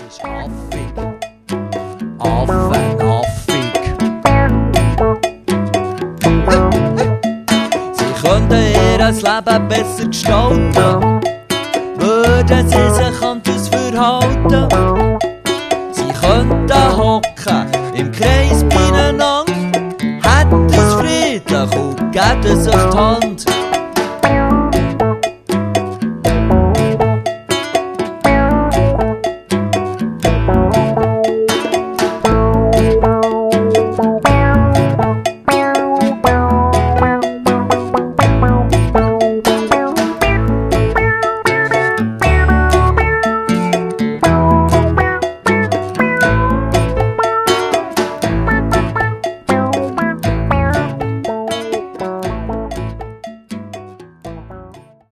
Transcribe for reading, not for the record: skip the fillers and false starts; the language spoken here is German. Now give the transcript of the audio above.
ist affig. Affenaffig. Sie könnten ihr Leben besser gestalten, würden sie sich anders verhalten. Sie könnten hocken im Kreis beieinander, hätten es friedlich und geben sich die Hand.